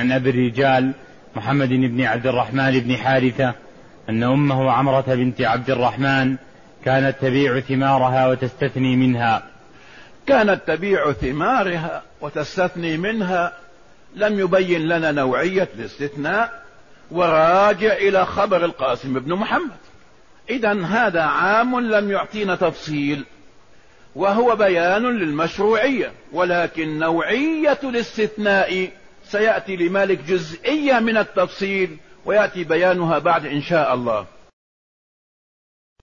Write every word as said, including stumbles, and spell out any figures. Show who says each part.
Speaker 1: عن أبي الرجال محمد بن عبد الرحمن بن حارثة أن أمه عمرة بنت عبد الرحمن كانت تبيع ثمارها وتستثني منها.
Speaker 2: كانت تبيع ثمارها وتستثني منها، لم يبين لنا نوعية الاستثناء، وراجع إلى خبر القاسم بن محمد. إذن هذا عام لم يعطينا تفصيل، وهو بيان للمشروعية، ولكن نوعية الاستثناء سيأتي لمالك جزئية من التفصيل، ويأتي بيانها بعد إن شاء الله.